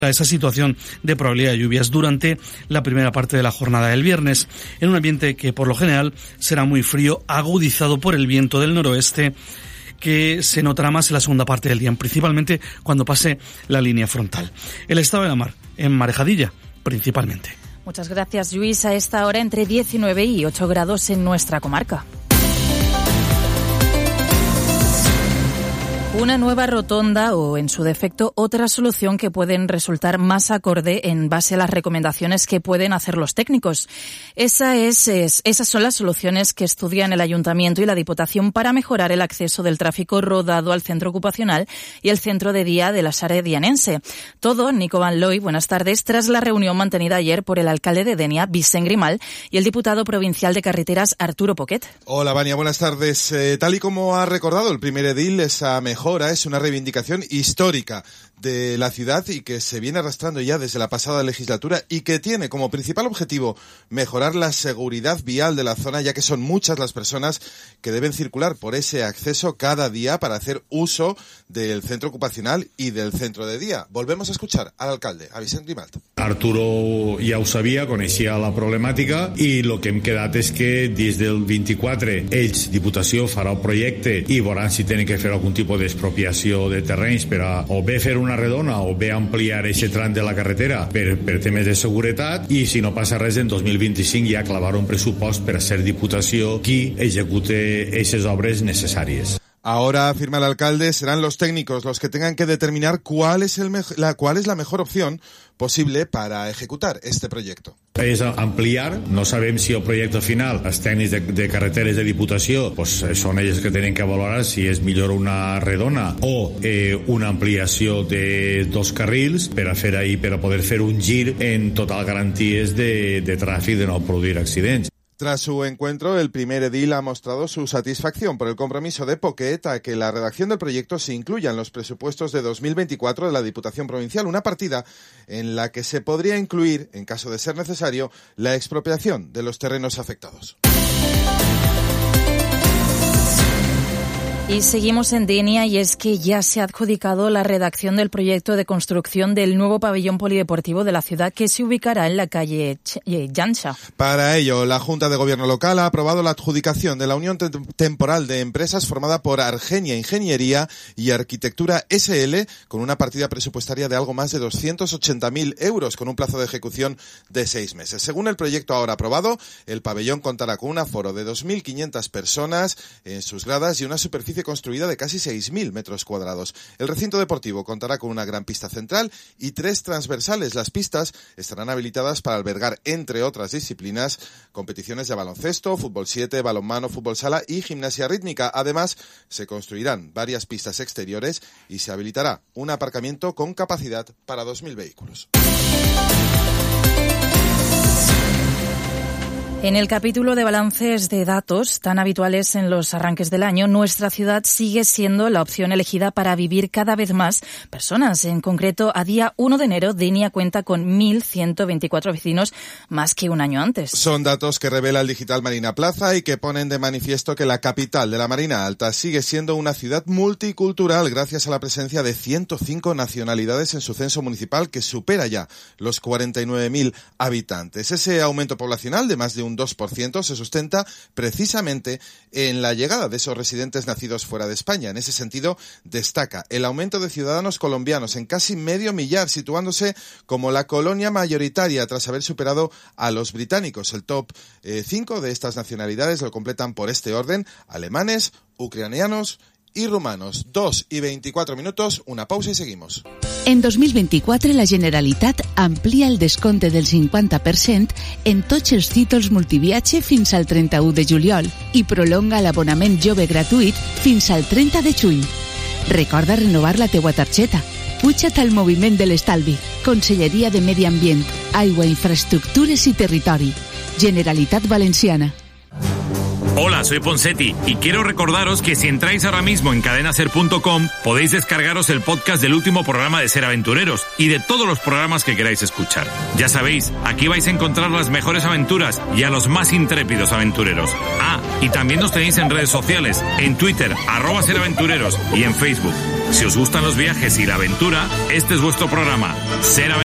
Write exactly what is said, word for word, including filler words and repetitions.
a esa situación de probabilidad de lluvias durante la primera parte de la jornada del viernes, en un ambiente que por lo general será muy frío, agudizado por el viento del noroeste, que se notará más en la segunda parte del día, principalmente cuando pase la línea frontal. El estado de la mar, en Marejadilla, principalmente. Muchas gracias, Luis. A esta hora entre diecinueve y ocho grados en nuestra comarca. Una nueva rotonda o, en su defecto, otra solución que pueden resultar más acorde en base a las recomendaciones que pueden hacer los técnicos. Esa es, es, esas son las soluciones que estudian el Ayuntamiento y la Diputación para mejorar el acceso del tráfico rodado al centro ocupacional y el centro de día de la Sare Dianense. Todo, Nico Van Looy, buenas tardes, tras la reunión mantenida ayer por el alcalde de Denia, Vicent Grimal, y el diputado provincial de Carreteras, Arturo Poquet. Hola, Vania, buenas tardes. Eh, tal y como ha recordado el primer edil, esa mejora es una reivindicación histórica de la ciudad y que se viene arrastrando ya desde la pasada legislatura y que tiene como principal objetivo mejorar la seguridad vial de la zona, ya que son muchas las personas que deben circular por ese acceso cada día para hacer uso del centro ocupacional y del centro de día. Volvemos a escuchar al alcalde, a Vicent Grimal. Arturo ja ho sabia, coneixia la problemàtica i el que hem quedat és que des del vint-i-quatre ells, Diputació, farà el projecte i veuran si tenen que fer algun tipus d'expropiació de terrenys per a o bé fer una redona o bé ampliar aquest tram de la carretera per, per temes de seguretat, i si no passa res en dos mil vint-i-cinc ja clavar un pressupost per a ser Diputació qui execute aquestes obres necessàries. Ahora, afirma el alcalde, serán los técnicos los que tengan que determinar cuál es, el me- la, cuál es la mejor opción posible para ejecutar este proyecto. És ampliar, no sabem si el projecte final, els tècnics de, de carreteres de Diputació, pues, són ells que tenen que valorar si és millor una redona o eh, una ampliació de dos carrils per a fer ahí, per a poder fer un gir en total garanties de, de tràfic, de no produir accidents. Tras su encuentro, el primer edil ha mostrado su satisfacción por el compromiso de Poquet a que la redacción del proyecto se incluya en los presupuestos de dos mil veinticuatro de la Diputación Provincial, una partida en la que se podría incluir, en caso de ser necesario, la expropiación de los terrenos afectados. Y seguimos en Denia, y es que ya se ha adjudicado la redacción del proyecto de construcción del nuevo pabellón polideportivo de la ciudad, que se ubicará en la calle Llança. Para ello, la Junta de Gobierno local ha aprobado la adjudicación de la Unión Temporal de Empresas formada por Argenia Ingeniería y Arquitectura S L, con una partida presupuestaria de algo más de doscientos ochenta mil euros, con un plazo de ejecución de seis meses. Según el proyecto ahora aprobado, el pabellón contará con un aforo de dos mil quinientas personas en sus gradas y una superficie construida de casi seis mil metros cuadrados. El recinto deportivo contará con una gran pista central y tres transversales. Las pistas estarán habilitadas para albergar, entre otras disciplinas, competiciones de baloncesto, fútbol siete, balonmano, fútbol sala y gimnasia rítmica. Además, se construirán varias pistas exteriores y se habilitará un aparcamiento con capacidad para dos mil vehículos. En el capítulo de balances de datos, tan habituales en los arranques del año, nuestra ciudad sigue siendo la opción elegida para vivir cada vez más personas. En concreto, a día uno de enero, Denia cuenta con mil ciento veinticuatro vecinos, más que un año antes. Son datos que revela el digital Marina Plaza y que ponen de manifiesto que la capital de la Marina Alta sigue siendo una ciudad multicultural gracias a la presencia de ciento cinco nacionalidades en su censo municipal, que supera ya los cuarenta y nueve mil habitantes. Ese aumento poblacional de más de un dos por ciento se sustenta precisamente en la llegada de esos residentes nacidos fuera de España. En ese sentido, destaca el aumento de ciudadanos colombianos en casi medio millar, situándose como la colonia mayoritaria tras haber superado a los británicos. El top cinco de estas nacionalidades lo completan por este orden: alemanes, ucranianos y rumanos. dos y veinticuatro minutos, una pausa y seguimos. En dos mil vint-i-quatre, la Generalitat amplia el descompte del cinquanta per cent en tots els títols multiviatge fins al trenta-u de juliol i prolonga l'abonament jove gratuït fins al trenta de juny. Recorda renovar la teua targeta. Puja't al moviment de l'estalvi. Conselleria de Medi Ambient, Aigua, Infraestructures i Territori. Generalitat Valenciana. Hola, soy Ponseti y quiero recordaros que si entráis ahora mismo en cadena ser punto com podéis descargaros el podcast del último programa de Ser Aventureros y de todos los programas que queráis escuchar. Ya sabéis, aquí vais a encontrar las mejores aventuras y a los más intrépidos aventureros. Ah, y también nos tenéis en redes sociales, en Twitter, arroba Ser Aventureros, y en Facebook. Si os gustan los viajes y la aventura, este es vuestro programa. Ser